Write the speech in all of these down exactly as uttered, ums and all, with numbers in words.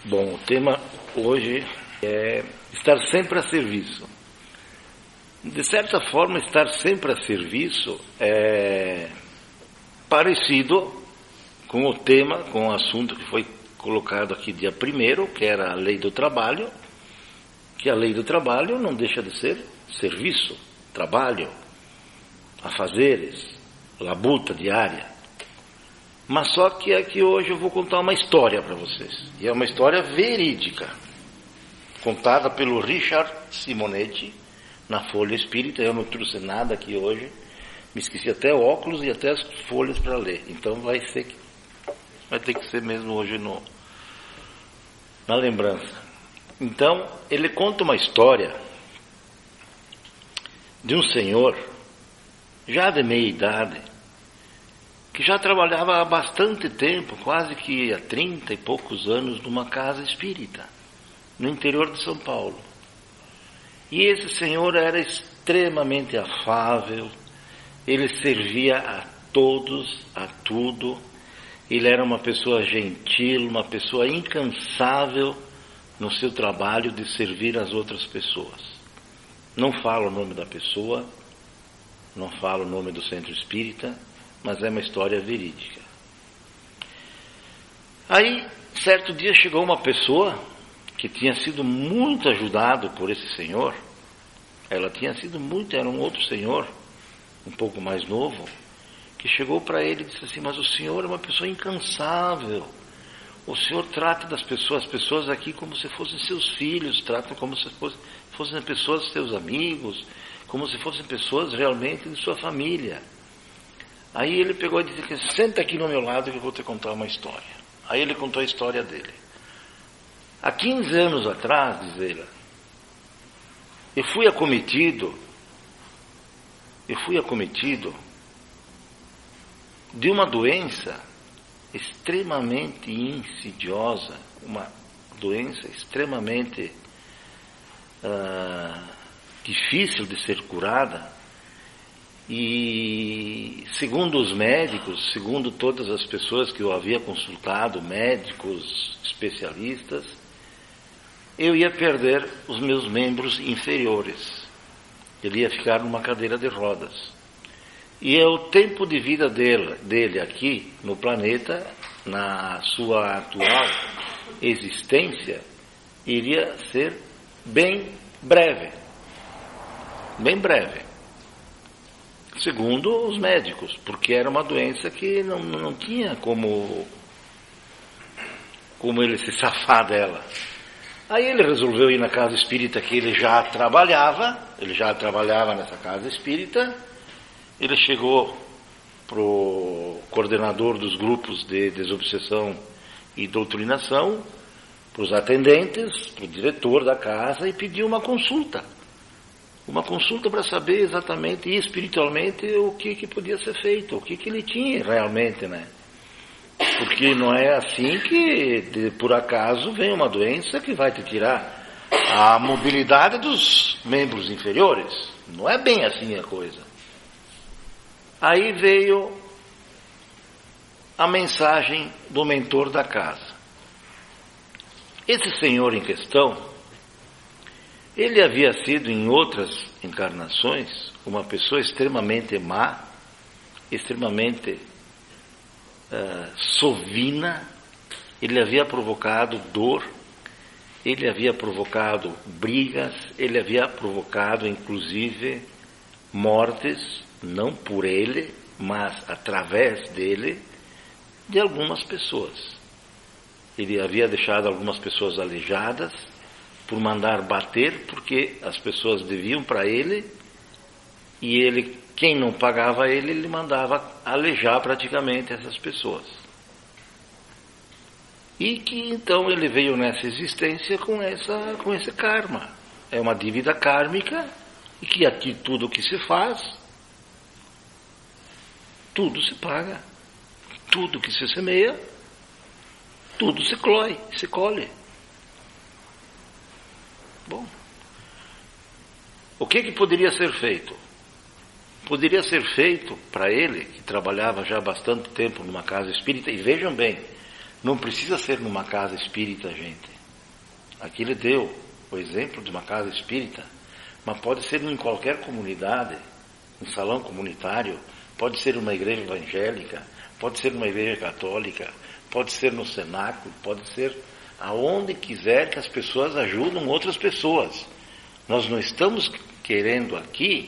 Bom, o tema hoje é estar sempre a serviço. De certa forma, estar sempre a serviço é parecido com o tema, com o assunto que foi colocado aqui dia primeiro, que era a lei do trabalho, que a lei do trabalho não deixa de ser serviço, trabalho, afazeres, labuta diária. Mas só que aqui hoje eu vou contar uma história para vocês. E é uma história verídica, contada pelo Richard Simonetti, na Folha Espírita. Eu não trouxe nada aqui hoje, me esqueci até óculos e até as folhas para ler. Então vai ser que, vai ter que ser mesmo hoje no, na lembrança. Então, ele conta uma história de um senhor, já de meia idade, que já trabalhava há bastante tempo, quase que há trinta e poucos anos, numa casa espírita, no interior de São Paulo. E esse senhor era extremamente afável, ele servia a todos, a tudo, ele era uma pessoa gentil, uma pessoa incansável no seu trabalho de servir as outras pessoas. Não falo o nome da pessoa, não falo o nome do centro espírita, mas é uma história verídica. Aí, certo dia chegou uma pessoa que tinha sido muito ajudado por esse senhor. Ela tinha sido muito, era um outro senhor, um pouco mais novo, que chegou para ele e disse assim: mas o senhor é uma pessoa incansável. O senhor trata das pessoas, as pessoas aqui como se fossem seus filhos, trata como se fossem, fossem pessoas seus amigos, como se fossem pessoas realmente de sua família. Aí ele pegou e disse: senta aqui no meu lado que eu vou te contar uma história. Aí ele contou a história dele. Há quinze anos atrás, diz ele, eu fui acometido, eu fui acometido de uma doença extremamente insidiosa, uma doença extremamente uh, difícil de ser curada. E segundo os médicos, segundo todas as pessoas que eu havia consultado, médicos, especialistas, eu ia perder os meus membros inferiores. Ele ia ficar numa cadeira de rodas. E é o tempo de vida dele, dele aqui no planeta, na sua atual existência, iria ser bem breve. Bem breve. Segundo os médicos, porque era uma doença que não, não tinha como, como ele se safar dela. Aí ele resolveu ir na casa espírita que ele já trabalhava, ele já trabalhava nessa casa espírita. Ele chegou para o coordenador dos grupos de desobsessão e doutrinação, para os atendentes, para o diretor da casa, e pediu uma consulta. Uma consulta para saber exatamente e espiritualmente o que, que podia ser feito, o que, que ele tinha realmente, né? Porque não é assim que, de, por acaso, vem uma doença que vai te tirar a mobilidade dos membros inferiores. Não é bem assim a coisa. Aí veio a mensagem do mentor da casa. Esse senhor em questão, ele havia sido em outras encarnações uma pessoa extremamente má, extremamente uh, sovina. Ele havia provocado dor, ele havia provocado brigas, ele havia provocado inclusive mortes, não por ele, mas através dele, de algumas pessoas. Ele havia deixado algumas pessoas aleijadas, por mandar bater, porque as pessoas deviam para ele, e ele, quem não pagava ele, ele mandava aleijar praticamente essas pessoas. E que então ele veio nessa existência com, essa, com esse karma. É uma dívida kármica, e que aqui tudo o que se faz, tudo se paga. Tudo que se semeia, tudo se colhe, se colhe. Bom, o que que poderia ser feito? Poderia ser feito para ele, que trabalhava já há bastante tempo numa casa espírita, e vejam bem, Não precisa ser numa casa espírita, gente. Aqui ele deu o exemplo de uma casa espírita, mas pode ser em qualquer comunidade, um salão comunitário, pode ser uma igreja evangélica, pode ser uma igreja católica, pode ser no cenáculo, pode ser aonde quiser que as pessoas ajudam outras pessoas. Nós não estamos querendo aqui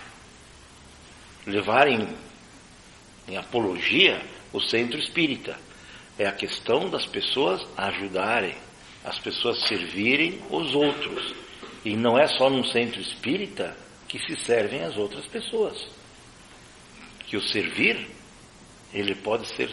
levar em, em apologia o centro espírita. É a questão das pessoas ajudarem, as pessoas servirem os outros. E não é só num centro espírita que se servem as outras pessoas. Que o servir, ele pode ser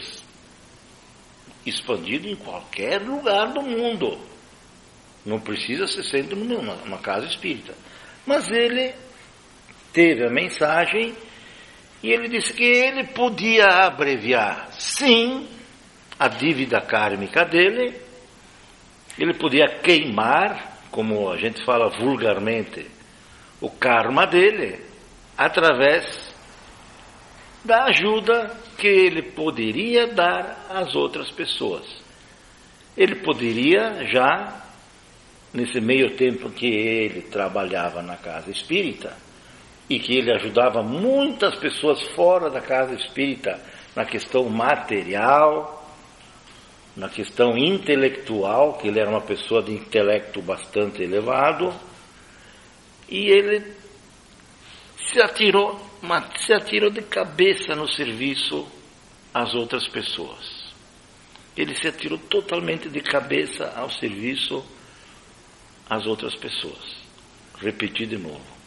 expandido em qualquer lugar do mundo. Não precisa ser sempre numa, numa casa espírita. Mas ele teve a mensagem e ele disse que ele podia abreviar, sim, a dívida kármica dele. Ele podia queimar, como a gente fala vulgarmente, o karma dele, através da ajuda que ele poderia dar às outras pessoas. Ele poderia já, nesse meio tempo que ele trabalhava na casa espírita, e que ele ajudava muitas pessoas fora da casa espírita na questão material, na questão intelectual, que ele era uma pessoa de intelecto bastante elevado, e ele se atirou, se atirou de cabeça no serviço às outras pessoas. Ele se atirou totalmente de cabeça ao serviço às outras pessoas. Repetir de novo.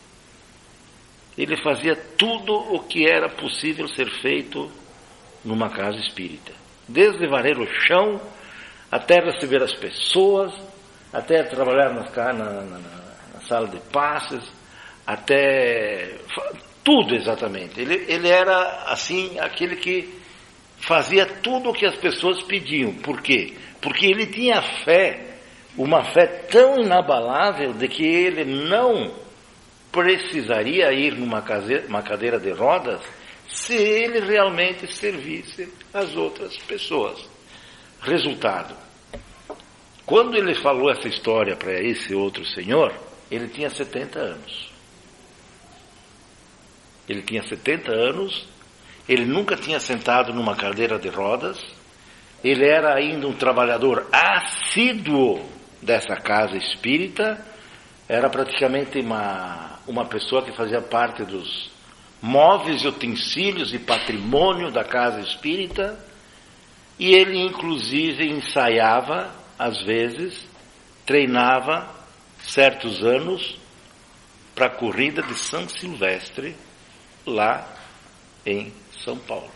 Ele fazia tudo o que era possível ser feito numa casa espírita. Desde varrer o chão, até receber as pessoas, até trabalhar na, na, na, na sala de passes, até tudo exatamente. Ele, ele era assim, aquele que fazia tudo o que as pessoas pediam. Por quê? Porque ele tinha fé, uma fé tão inabalável de que ele não precisaria ir numa cadeira, uma cadeira de rodas se ele realmente servisse as outras pessoas. Resultado, quando ele falou essa história para esse outro senhor, ele tinha setenta anos. Ele tinha setenta anos, ele nunca tinha sentado numa cadeira de rodas, ele era ainda um trabalhador assíduo dessa casa espírita, era praticamente uma, uma pessoa que fazia parte dos móveis, utensílios e patrimônio da casa espírita, e ele inclusive ensaiava, às vezes, treinava certos anos para a corrida de São Silvestre, lá em São Paulo.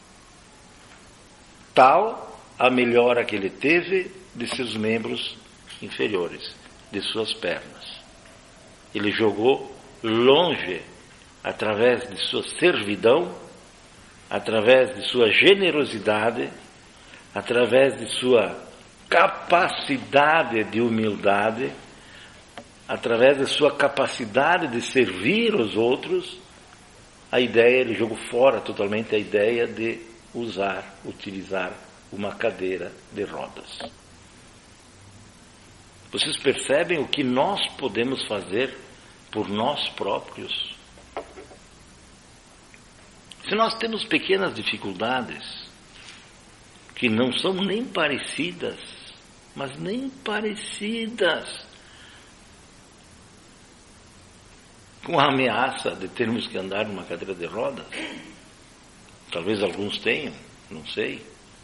Tal a melhora que ele teve de seus membros inferiores, de suas pernas. Ele jogou longe, através de sua servidão, através de sua generosidade, através de sua capacidade de humildade, através de sua capacidade de servir os outros, a ideia, ele jogou fora totalmente a ideia de usar, utilizar uma cadeira de rodas. Vocês percebem o que nós podemos fazer por nós próprios? Se nós temos pequenas dificuldades, que não são nem parecidas, mas nem parecidas com a ameaça de termos que andar numa cadeira de rodas, talvez alguns tenham, não sei.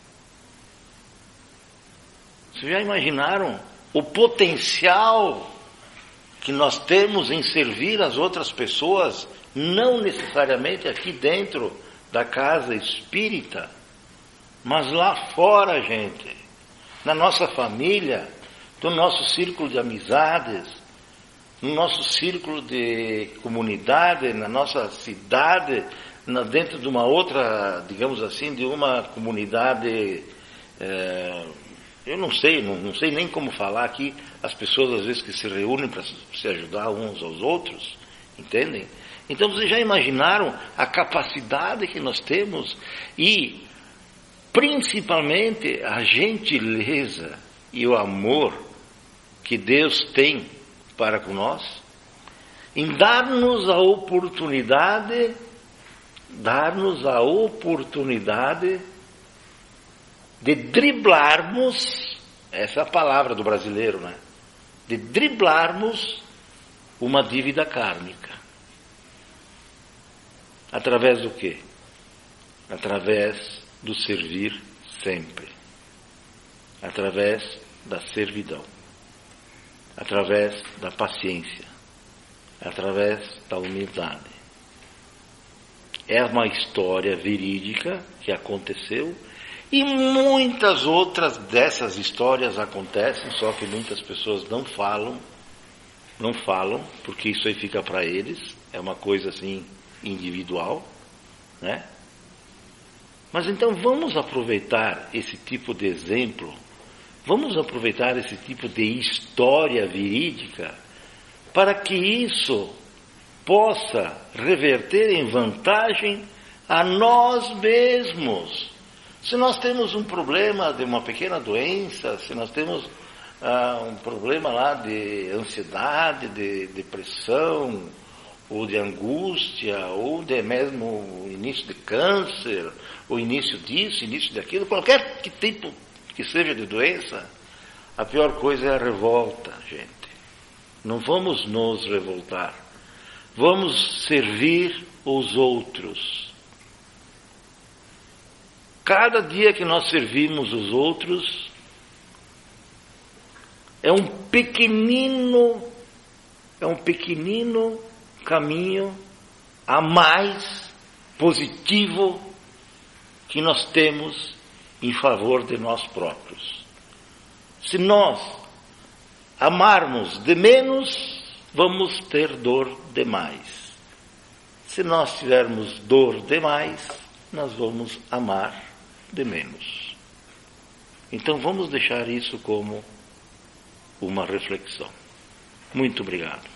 Vocês já imaginaram o potencial que nós temos em servir as outras pessoas, não necessariamente aqui dentro da casa espírita, mas lá fora, gente, na nossa família, no nosso círculo de amizades, no nosso círculo de comunidade, na nossa cidade, na, dentro de uma outra, digamos assim, de uma comunidade, é, eu não sei, não, não sei nem como falar aqui, as pessoas às vezes que se reúnem para se ajudar uns aos outros, entendem? Então vocês já imaginaram a capacidade que nós temos e principalmente a gentileza e o amor que Deus tem para com nós, em dar-nos a oportunidade, dar-nos a oportunidade de driblarmos, essa é a palavra do brasileiro, né? De driblarmos uma dívida kármica. Através do quê? Através do servir sempre. Através da servidão. Através da paciência. Através da humildade. É uma história verídica que aconteceu e muitas outras dessas histórias acontecem, só que muitas pessoas não falam, não falam, porque isso aí fica para eles, é uma coisa assim individual, né? Mas então vamos aproveitar esse tipo de exemplo, vamos aproveitar esse tipo de história verídica para que isso possa reverter em vantagem a nós mesmos. Se nós temos um problema de uma pequena doença, se nós temos ah, um problema lá de ansiedade, de depressão, ou de angústia, ou de mesmo início de câncer, ou início disso, início daquilo, qualquer que tipo que seja de doença, a pior coisa é a revolta, gente. Não vamos nos revoltar. Vamos servir os outros. Cada dia que nós servimos os outros é um pequenino, é um pequenino caminho a mais positivo que nós temos em favor de nós próprios. Se nós amarmos de menos, vamos ter dor demais. Se nós tivermos dor demais, nós vamos amar de menos. Então vamos deixar isso como uma reflexão. Muito obrigado.